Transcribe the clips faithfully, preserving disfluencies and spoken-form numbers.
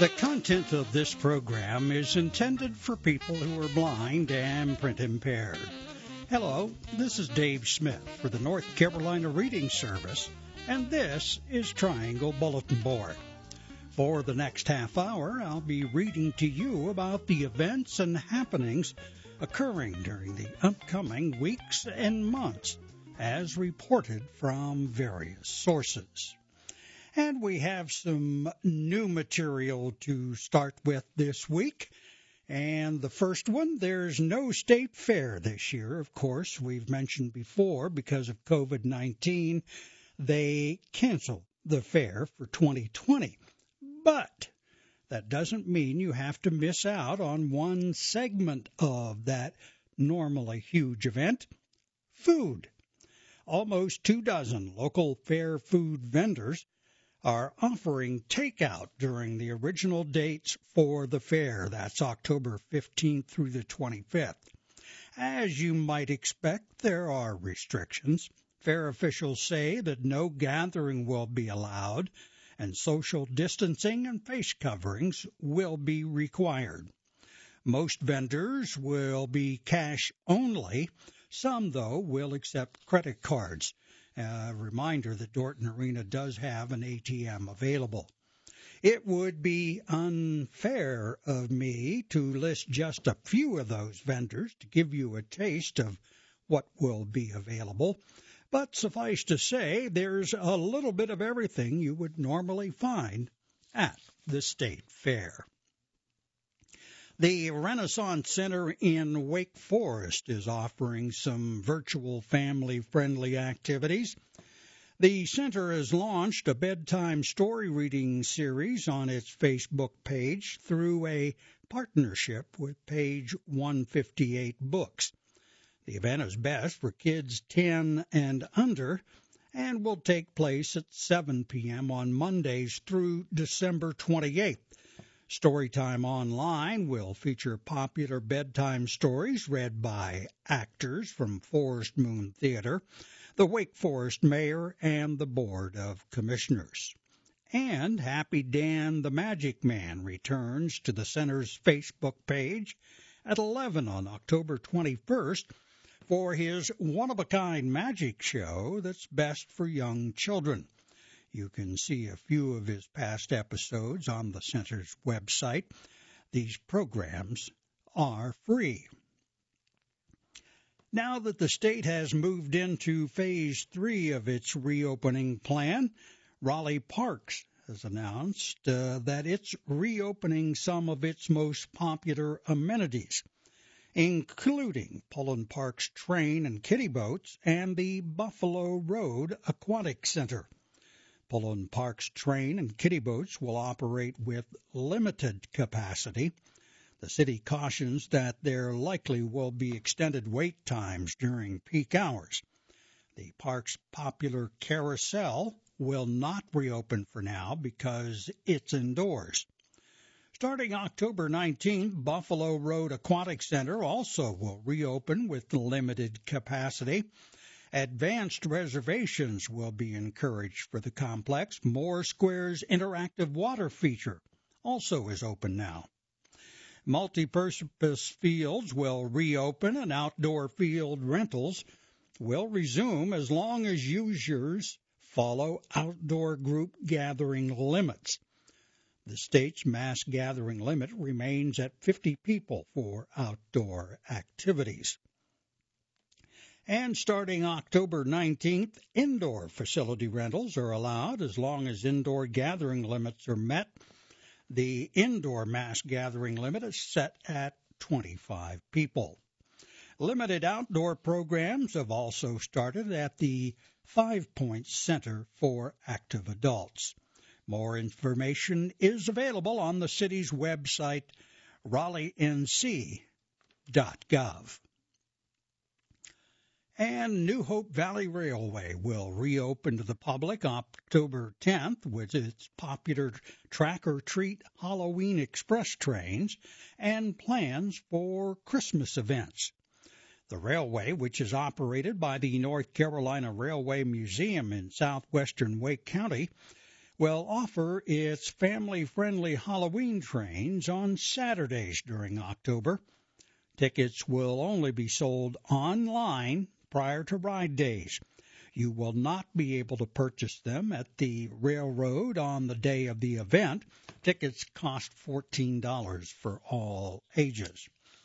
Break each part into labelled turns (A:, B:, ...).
A: The content of this program is intended for people who are blind and print impaired. Hello, this is Dave Smith for the North Carolina Reading Service, and this is Triangle Bulletin Board. For the next half hour, I'll be reading to you about the events and happenings occurring during the upcoming weeks and months, as reported from various sources. And we have some new material to start with this week. And the first one, there's no state fair this year. Of course, we've mentioned before, because of COVID nineteen, they canceled the fair for twenty twenty. But that doesn't mean you have to miss out on one segment of that normally huge event, food. Almost two dozen local fair food vendors are offering takeout during the original dates for the fair. That's October fifteenth through the twenty-fifth. As you might expect, there are restrictions. Fair officials say that no gathering will be allowed, and social distancing and face coverings will be required. Most vendors will be cash only. Some, though, will accept credit cards. A reminder that Dorton Arena does have an A T M available. It would be unfair of me to list just a few of those vendors to give you a taste of what will be available, but suffice to say there's a little bit of everything you would normally find at the state fair. The Renaissance Center in Wake Forest is offering some virtual family-friendly activities. The center has launched a bedtime story reading series on its Facebook page through a partnership with Page one fifty-eight Books. The event is best for kids ten and under and will take place at seven p.m. on Mondays through December twenty-eighth. Storytime Online will feature popular bedtime stories read by actors from Forest Moon Theater, the Wake Forest Mayor, and the Board of Commissioners. And Happy Dan the Magic Man returns to the center's Facebook page at eleven on October twenty-first for his one-of-a-kind magic show that's best for young children. You can see a few of his past episodes on the center's website. These programs are free. Now that the state has moved into phase three of its reopening plan, Raleigh Parks has announced uh, that it's reopening some of its most popular amenities, including Pullen Park's train and kiddie boats and the Buffalo Road Aquatic Center. Pullen Park's train and kiddie boats will operate with limited capacity. The city cautions that there likely will be extended wait times during peak hours. The park's popular carousel will not reopen for now because it's indoors. Starting October nineteenth, Buffalo Road Aquatic Center also will reopen with limited capacity. Advanced reservations will be encouraged for the complex. Moore Square's interactive water feature also is open now. Multi-purpose fields will reopen and outdoor field rentals will resume as long as users follow outdoor group gathering limits. The state's mass gathering limit remains at fifty people for outdoor activities. And starting October nineteenth, indoor facility rentals are allowed as long as indoor gathering limits are met. The indoor mass gathering limit is set at twenty-five people. Limited outdoor programs have also started at the Five Points Center for Active Adults. More information is available on the city's website, raleigh n c dot gov. And New Hope Valley Railway will reopen to the public October tenth with its popular Track-or-Treat Halloween Express trains and plans for Christmas events. The railway, which is operated by the North Carolina Railway Museum in southwestern Wake County, will offer its family-friendly Halloween trains on Saturdays during October. Tickets will only be sold online prior to ride days. You will not be able to purchase them at the railroad on the day of the event. Tickets cost fourteen dollars for all ages.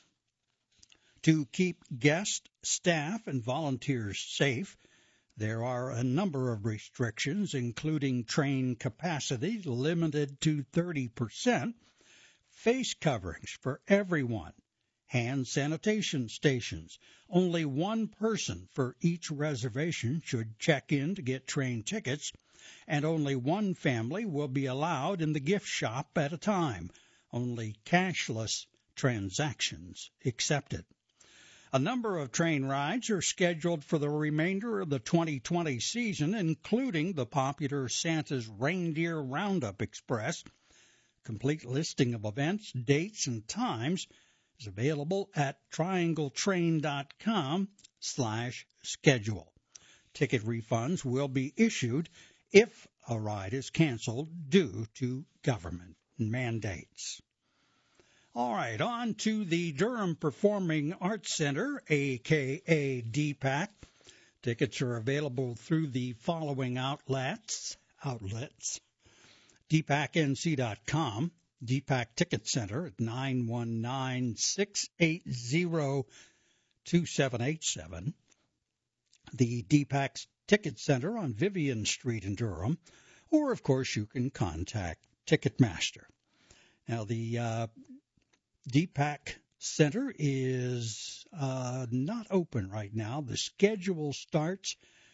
A: To keep guests, staff, and volunteers safe, there are a number of restrictions, including train capacity limited to thirty percent, face coverings for everyone, hand sanitation stations. Only one person for each reservation should check in to get train tickets, and only one family will be allowed in the gift shop at a time. Only cashless transactions accepted. A number of train rides are scheduled for the remainder of the twenty twenty season, including the popular Santa's Reindeer Roundup Express. Complete listing of events, dates, and times is available at triangletrain.com slash schedule. Ticket refunds will be issued if a ride is canceled due to government mandates. All right, on to the Durham Performing Arts Center, a k a. D PAC. Tickets are available through the following outlets. outlets. D PAC N C dot com, D PAC Ticket Center at nine one nine, six eight zero, two seven eight seven. The D PAC Ticket Center on Vivian Street in Durham, or, of course, you can contact Ticketmaster. Now, the uh, D PAC Center is uh, not open right now. The schedule starts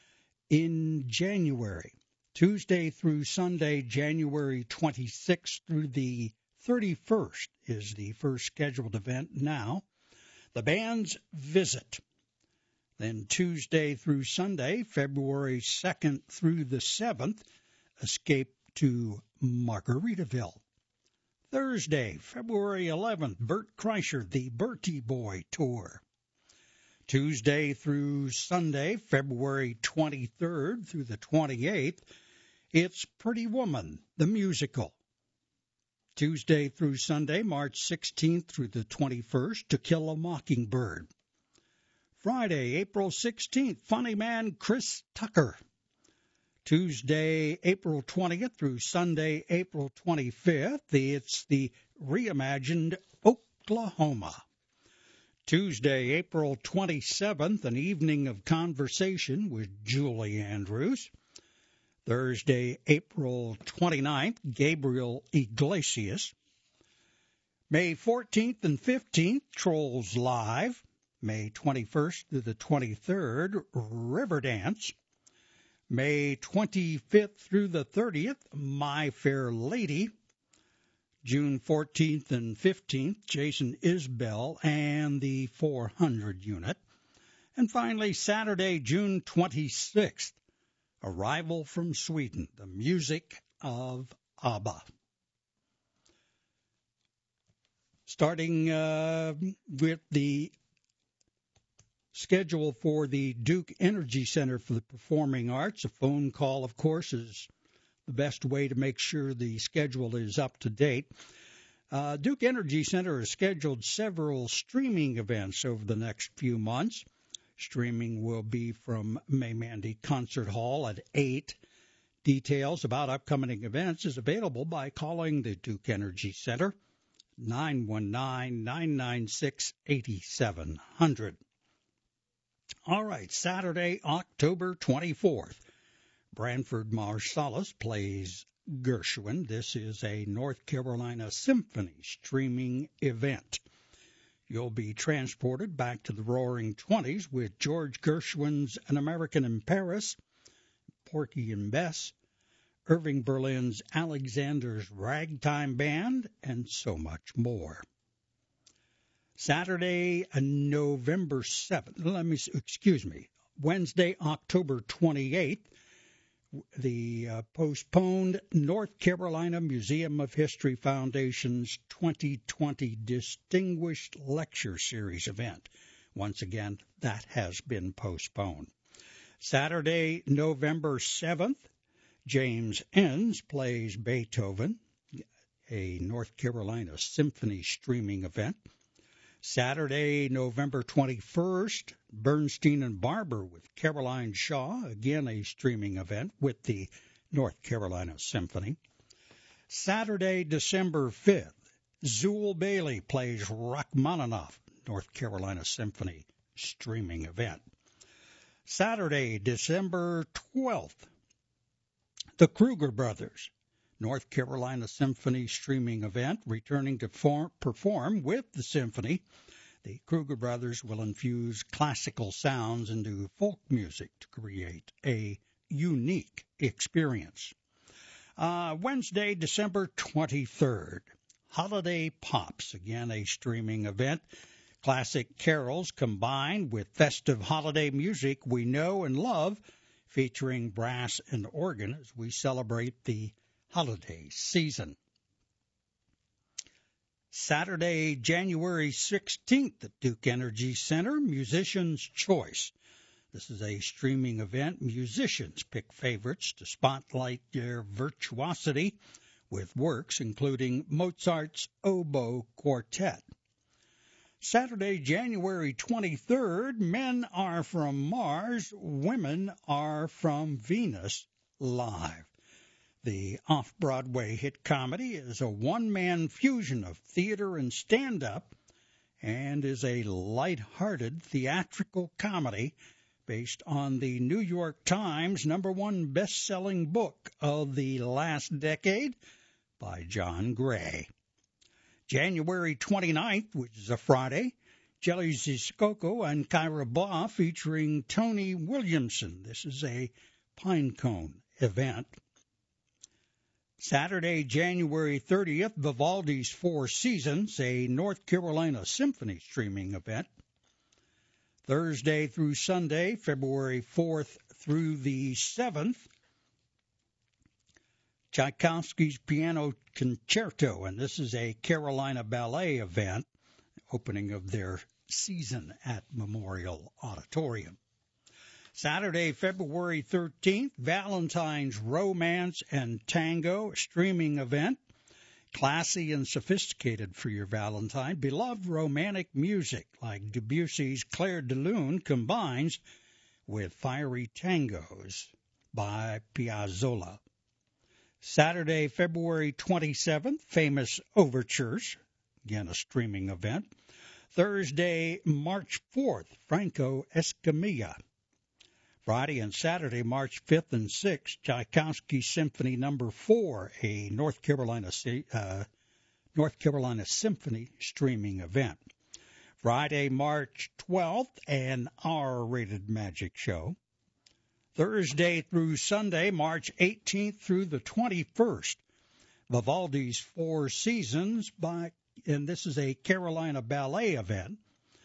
A: in January, Tuesday through Sunday, January twenty-sixth through the thirty-first is the first scheduled event now. The band's Visit. Then Tuesday through Sunday, February second through the seventh, Escape to Margaritaville. Thursday, February eleventh, Bert Kreischer, the Bertie Boy Tour. Tuesday through Sunday, February twenty-third through the twenty-eighth, it's Pretty Woman, the musical. Tuesday through Sunday, March sixteenth through the twenty-first, To Kill a Mockingbird. Friday, April sixteenth, Funny Man Chris Tucker. Tuesday, April twentieth through Sunday, April twenty-fifth, it's the reimagined Oklahoma. Tuesday, April twenty-seventh, an evening of conversation with Julie Andrews. Thursday, April twenty-ninth, Gabriel Iglesias. May fourteenth and fifteenth, Trolls Live. May twenty-first through the twenty-third, Riverdance. May twenty-fifth through the thirtieth, My Fair Lady. June fourteenth and fifteenth, Jason Isbell and the four hundred unit. And finally, Saturday, June twenty-sixth, Arrival from Sweden, the music of ABBA. Starting uh, with the schedule for the Duke Energy Center for the Performing Arts. A phone call, of course, is the best way to make sure the schedule is up to date. Uh, Duke Energy Center has scheduled several streaming events over the next few months. Streaming will be from May Mandy Concert Hall at eight. Details about upcoming events is available by calling the Duke Energy Center, nine one nine, nine nine six, eight seven zero zero. All right, Saturday, October twenty-fourth, Branford Marsalis plays Gershwin. This is a North Carolina Symphony streaming event. You'll be transported back to the Roaring Twenties with George Gershwin's An American in Paris, Porgy and Bess, Irving Berlin's Alexander's Ragtime Band, and so much more. Saturday, November seventh, let me, excuse me, Wednesday, October twenty-eighth, the uh, postponed North Carolina Museum of History Foundation's twenty twenty Distinguished Lecture Series event. Once again, that has been postponed. Saturday, November seventh, James Enns plays Beethoven, a North Carolina Symphony streaming event. Saturday, November twenty-first, Bernstein and Barber with Caroline Shaw, again a streaming event with the North Carolina Symphony. Saturday, December fifth, Zool Bailey plays Rachmaninoff, North Carolina Symphony streaming event. Saturday, December twelfth, the Kruger Brothers, North Carolina Symphony streaming event, returning to form, perform with the symphony. The Kruger Brothers will infuse classical sounds into folk music to create a unique experience. Uh, Wednesday, December twenty-third, Holiday Pops, again a streaming event. Classic carols combined with festive holiday music we know and love, featuring brass and organ as we celebrate the holiday season. Saturday, January sixteenth at Duke Energy Center, Musician's Choice. This is a streaming event. Musicians pick favorites to spotlight their virtuosity with works including Mozart's Oboe Quartet. Saturday, January twenty-third, Men Are From Mars, Women Are From Venus, live. The off-Broadway hit comedy is a one-man fusion of theater and stand-up and is a light-hearted theatrical comedy based on the New York Times number one best-selling book of the last decade by John Gray. January twenty-ninth, which is a Friday, Jelly Ziscoco and Kyra Baugh featuring Tony Williamson. This is a Pinecone event. Saturday, January thirtieth, Vivaldi's Four Seasons, a North Carolina Symphony streaming event. Thursday through Sunday, February fourth through the seventh, Tchaikovsky's Piano Concerto, and this is a Carolina Ballet event, opening of their season at Memorial Auditorium. Saturday, February thirteenth, Valentine's Romance and Tango, streaming event. Classy and sophisticated for your Valentine. Beloved romantic music like Debussy's Clair de Lune combines with fiery tangos by Piazzolla. Saturday, February twenty-seventh, Famous Overtures, again a streaming event. Thursday, March fourth, Franco Escamilla. Friday and Saturday, March fifth and sixth, Tchaikovsky Symphony Number Four, a North Carolina uh, North Carolina Symphony streaming event. Friday, March twelfth, an R-rated magic show. Thursday through Sunday, March eighteenth through the twenty-first, Vivaldi's Four Seasons, by, and this is a Carolina Ballet event.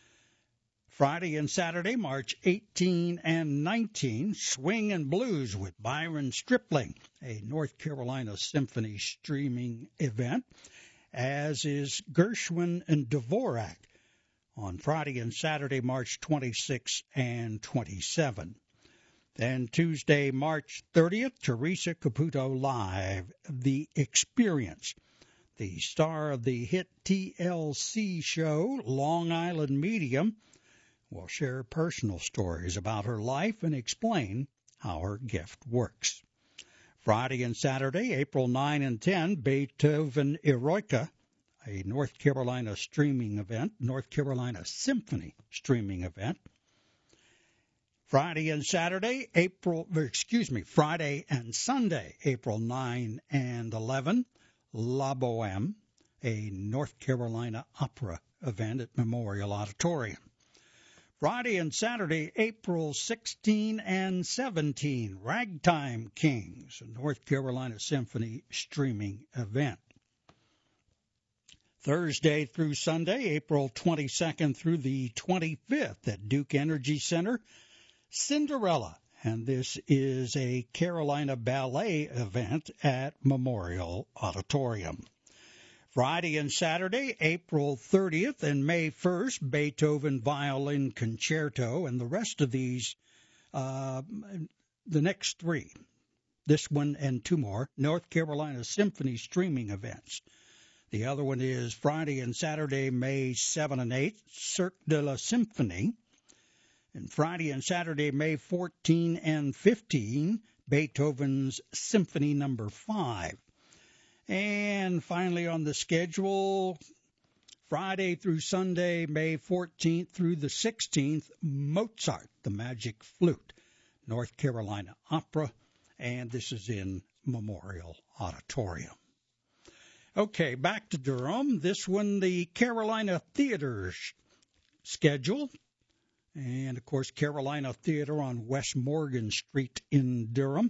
A: Friday and Saturday, March eighteenth and nineteenth, Swing and Blues with Byron Stripling, a North Carolina Symphony streaming event, as is Gershwin and Dvorak on Friday and Saturday, March twenty-sixth and twenty-seventh. Then Tuesday, March thirtieth, Teresa Caputo Live, The Experience. The star of the hit T L C show, Long Island Medium, will share personal stories about her life and explain how her gift works. Friday and Saturday, April ninth and tenth, Beethoven Eroica, a North Carolina streaming event, North Carolina Symphony streaming event. Friday and Saturday, April, excuse me, Friday and Sunday, April ninth and eleventh, La Boheme, a North Carolina opera event at Memorial Auditorium. Friday and Saturday, April sixteenth and seventeenth, Ragtime Kings, a North Carolina Symphony streaming event. Thursday through Sunday, April twenty-second through the twenty-fifth at Duke Energy Center, Cinderella, and this is a Carolina Ballet event at Memorial Auditorium. Friday and Saturday, April thirtieth and May first, Beethoven Violin Concerto, and the rest of these, uh, the next three, This one and two more, North Carolina Symphony streaming events. The other one is Friday and Saturday, May seventh and eighth, Cirque de la Symphonie. And Friday and Saturday, May fourteenth and fifteenth, Beethoven's Symphony Number five. And finally on the schedule, Friday through Sunday, May fourteenth through the sixteenth, Mozart, the Magic Flute, North Carolina Opera, and this is in Memorial Auditorium. Okay, back to Durham. This one, the Carolina Theater's schedule. And, of course, Carolina Theater on West Morgan Street in Durham.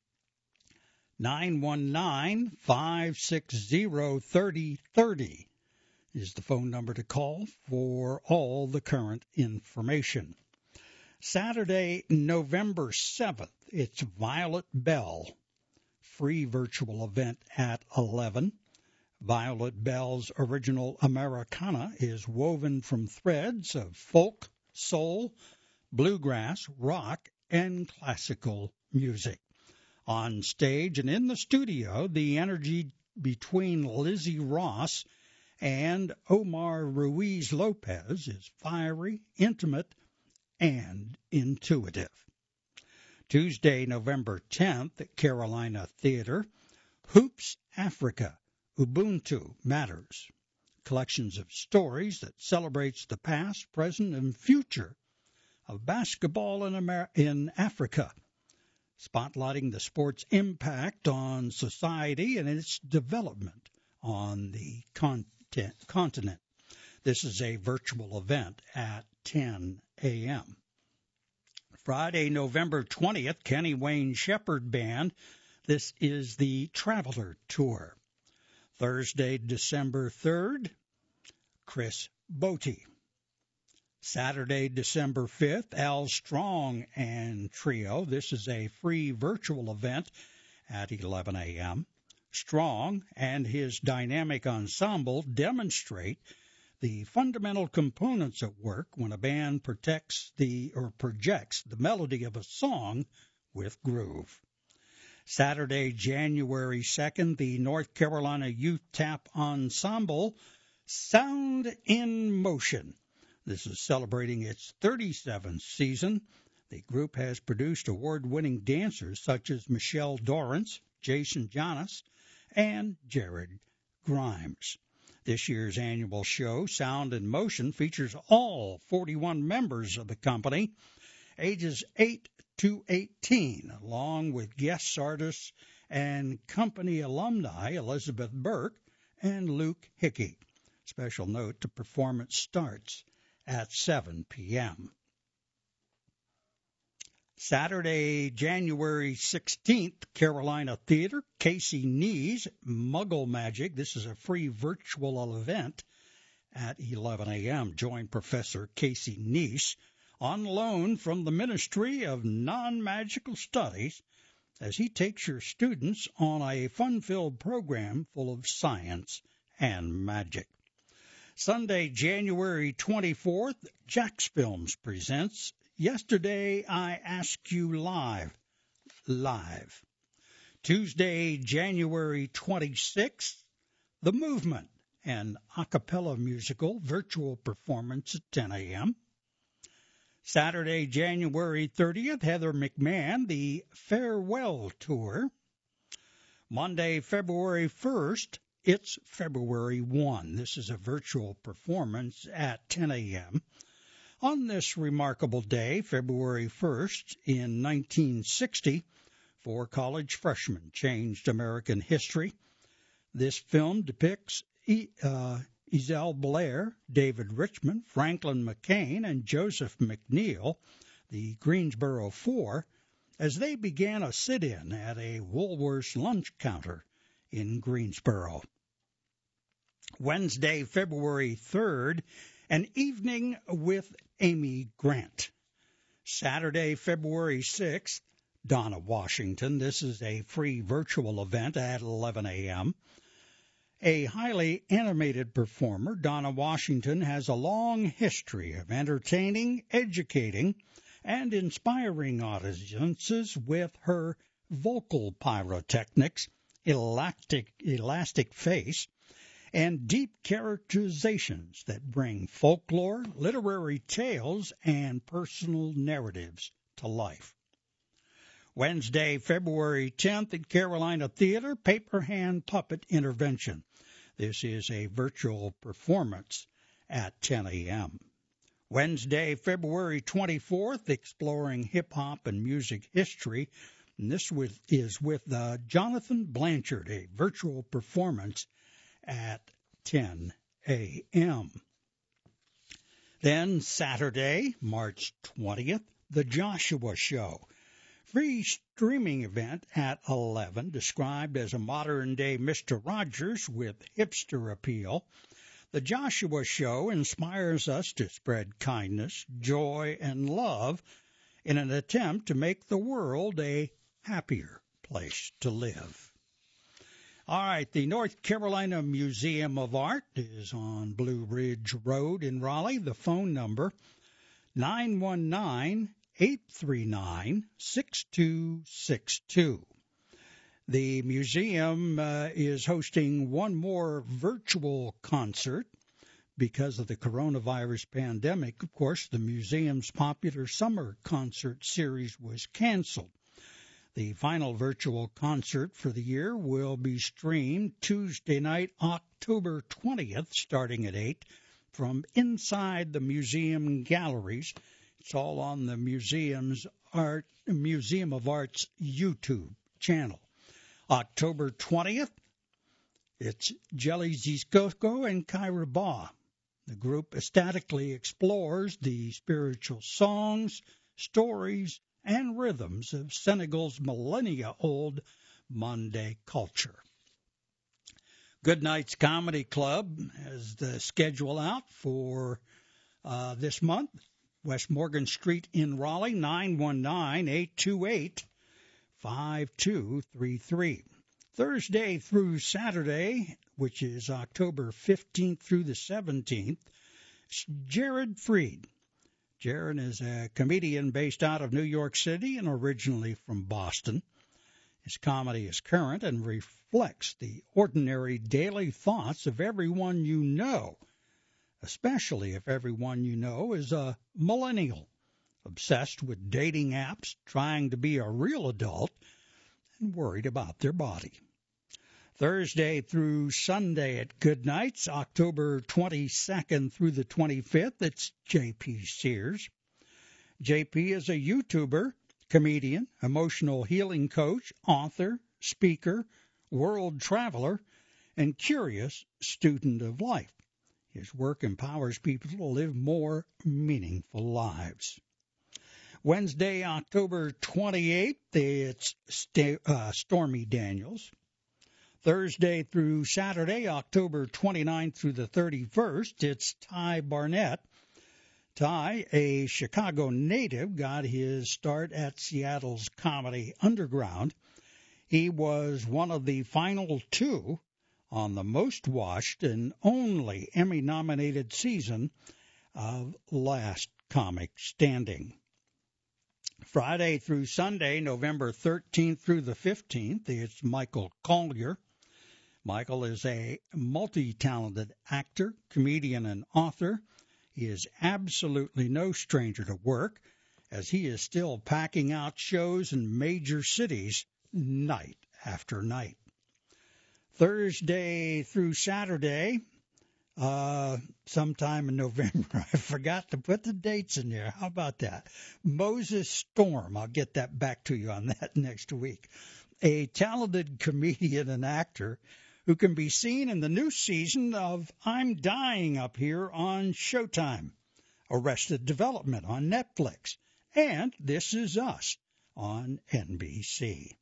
A: nine one nine, five six zero, three zero three zero is the phone number to call for all the current information. Saturday, November seventh, it's Violet Bell, free virtual event at eleven. Violet Bell's original Americana is woven from threads of folk, soul, bluegrass, rock, and classical music. On stage and in the studio, the energy between Lizzie Ross and Omar Ruiz Lopez is fiery, intimate, and intuitive. Tuesday, November tenth at Carolina Theater, Hoops Africa, Ubuntu Matters, collections of stories that celebrates the past, present, and future of basketball in, Amer- in Africa, spotlighting the sport's impact on society and its development on the content, continent. This is a virtual event at ten a.m. Friday, November twentieth, Kenny Wayne Shepherd Band. This is the Traveler Tour. Thursday, December third, Chris Botti. Saturday, December fifth, Al Strong and Trio. This is a free virtual event at eleven a.m. Strong and his dynamic ensemble demonstrate the fundamental components at work when a band protects the or projects the melody of a song with groove. Saturday, January second, the North Carolina Youth Tap Ensemble, Sound in Motion. This is celebrating its thirty-seventh season. The group has produced award-winning dancers such as Michelle Dorrance, Jason Jonas, and Jared Grimes. This year's annual show, Sound in Motion, features all forty-one members of the company, ages eight to eighteen, along with guest artists and company alumni Elizabeth Burke and Luke Hickey. Special note, the performance starts at seven p.m. Saturday, January sixteenth, Carolina Theater, Casey Nees, Muggle Magic. This is a free virtual event at eleven a.m. Join Professor Casey Nees on loan from the Ministry of Non-Magical Studies as he takes your students on a fun-filled program full of science and magic. Sunday, January twenty-fourth, Jax Films presents Yesterday I Asked You Live, live. Tuesday, January twenty-sixth, The Movement, an a cappella musical virtual performance at ten a.m. Saturday, January thirtieth, Heather McMahon, the Farewell Tour. Monday, February first, it's February first. This is a virtual performance at ten a.m. On this remarkable day, February first, in nineteen sixty, four college freshmen changed American history. This film depicts e- uh, Ezell Blair, David Richmond, Franklin McCain, and Joseph McNeil, the Greensboro Four, as they began a sit-in at a Woolworth's lunch counter in Greensboro. Wednesday, February third, An Evening with Amy Grant. Saturday, February sixth, Donna Washington. This is a free virtual event at eleven a.m. A highly animated performer, Donna Washington has a long history of entertaining, educating, and inspiring audiences with her vocal pyrotechnics, elastic, elastic face, and deep characterizations that bring folklore, literary tales, and personal narratives to life. Wednesday, February tenth at Carolina Theater, Paper Hand Puppet Intervention. This is a virtual performance at ten a.m. Wednesday, February twenty-fourth, Exploring Hip-Hop and Music History. And this with, is with uh, Jonathan Blanchard, a virtual performance at ten a.m. Then Saturday, March twentieth, The Joshua Show. Free streaming event at eleven, described as a modern-day Mister Rogers with hipster appeal. The Joshua Show inspires us to spread kindness, joy, and love in an attempt to make the world a happier place to live. All right, the North Carolina Museum of Art is on Blue Ridge Road in Raleigh. The phone number, nine one nine, eight three nine, six two six two. The museum uh, is hosting one more virtual concert because of the coronavirus pandemic. Of course, the museum's popular summer concert series was canceled. The final virtual concert for the year will be streamed Tuesday night, October twentieth, starting at eight, from inside the museum galleries. It's all on the museum's art, Museum of Art's YouTube channel. October twentieth, it's Jelly Zizkoko and Kyra Baugh. The group ecstatically explores the spiritual songs, stories, and rhythms of Senegal's millennia-old Mande culture. Goodnight's Comedy Club has the schedule out for uh, this month. West Morgan Street in Raleigh, nine one nine, eight two eight, five two three three. Thursday through Saturday, which is October fifteenth through the seventeenth, Jared Freed. Jared is a comedian based out of New York City and originally from Boston. His comedy is current and reflects the ordinary daily thoughts of everyone you know, especially if everyone you know is a millennial, obsessed with dating apps, trying to be a real adult, and worried about their body. Thursday through Sunday at Goodnights, October twenty-second through the twenty-fifth, it's J P Sears. J P is a YouTuber, comedian, emotional healing coach, author, speaker, world traveler, and curious student of life. His work empowers people to live more meaningful lives. Wednesday, October twenty-eighth, it's St- uh, Stormy Daniels. Thursday through Saturday, October twenty-ninth through the thirty-first, it's Ty Barnett. Ty, a Chicago native, got his start at Seattle's Comedy Underground. He was one of the final two on the most watched and only Emmy-nominated season of Last Comic Standing. Friday through Sunday, November thirteenth through the fifteenth, it's Michael Collier. Michael is a multi-talented actor, comedian, and author. He is absolutely no stranger to work, as he is still packing out shows in major cities night after night. Thursday through Saturday, uh, sometime in November. I forgot to put the dates in there. How about that? Moses Storm. I'll get that back to you on that next week. A talented comedian and actor who can be seen in the new season of I'm Dying Up Here on Showtime, Arrested Development on Netflix, and This Is Us on N B C.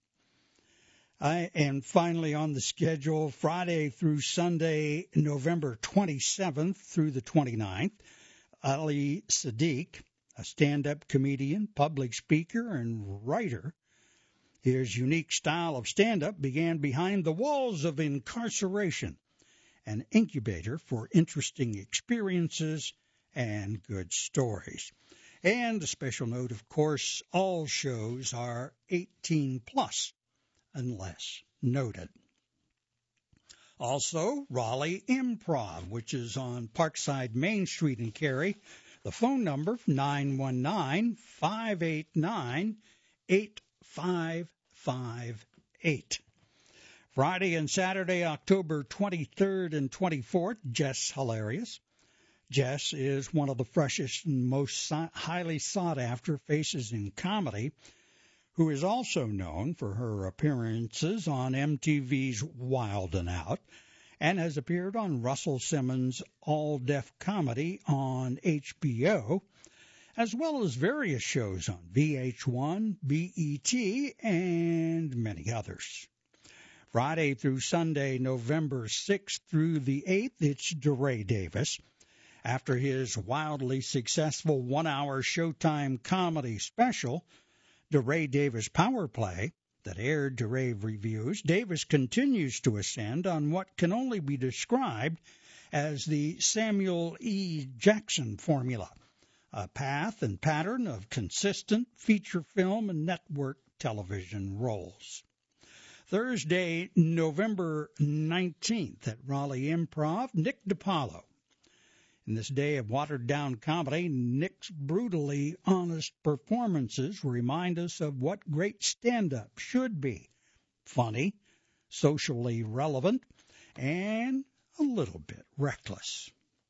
A: I, and finally on the schedule, Friday through Sunday, November twenty-seventh through the twenty-ninth, Ali Sadiq, a stand-up comedian, public speaker, and writer. His unique style of stand-up began behind the walls of incarceration, an incubator for interesting experiences and good stories. And a special note, of course, all shows are eighteen plus unless noted. Also, Raleigh Improv, which is on Parkside Main Street in Cary. The phone number, nine one nine, five eight nine, eight five five eight. Friday and Saturday, October twenty-third and twenty-fourth, Jess Hilarious. Jess is one of the freshest and most highly sought-after faces in comedy, who is also known for her appearances on M T V's Wild and Out, and has appeared on Russell Simmons' All Deaf Comedy on H B O, as well as various shows on V H one, B E T, and many others. Friday through Sunday, November sixth through the eighth, it's DeRay Davis. After his wildly successful one-hour Showtime comedy special, DeRay Davis Power Play, that aired to rave reviews, Davis continues to ascend on what can only be described as the Samuel E. Jackson formula, a path and pattern of consistent feature film and network television roles. Thursday, November nineteenth at Raleigh Improv, Nick DiPaolo. In this day of watered-down comedy, Nick's brutally honest performances remind us of what great stand-up should be: funny, socially relevant, and a little bit reckless.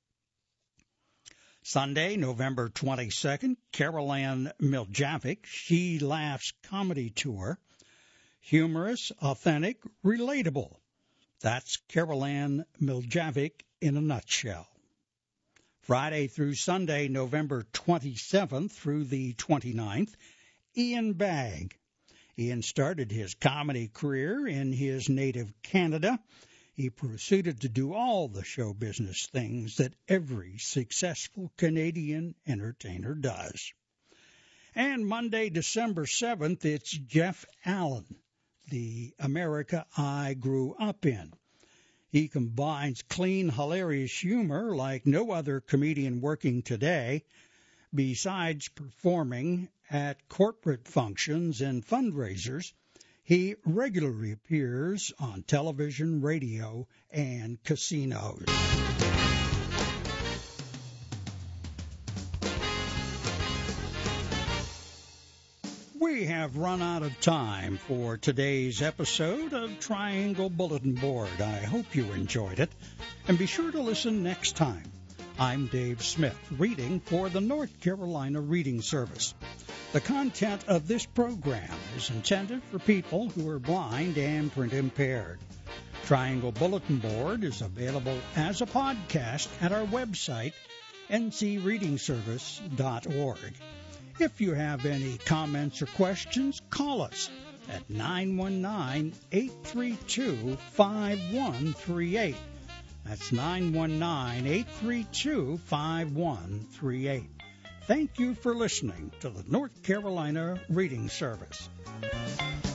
A: Sunday, November twenty-second, Carol Ann Miljavic, She Laughs Comedy Tour. Humorous, authentic, relatable. That's Carol Ann Miljavic in a nutshell. Friday through Sunday, November twenty-seventh through the twenty-ninth, Ian Bagg. Ian started his comedy career in his native Canada. He proceeded to do all the show business things that every successful Canadian entertainer does. And Monday, December seventh, it's Jeff Allen, the America I Grew Up In. He combines clean, hilarious humor like no other comedian working today. Besides performing at corporate functions and fundraisers, he regularly appears on television, radio, and casinos. We have run out of time for today's episode of Triangle Bulletin Board. I hope you enjoyed it, and be sure to listen next time. I'm Dave Smith, reading for the North Carolina Reading Service. The content of this program is intended for people who are blind and print impaired. Triangle Bulletin Board is available as a podcast at our website, n c reading service dot org. If you have any comments or questions, call us at nine one nine, eight three two, five one three eight. That's nine one nine, eight three two, five one three eight. Thank you for listening to the North Carolina Reading Service.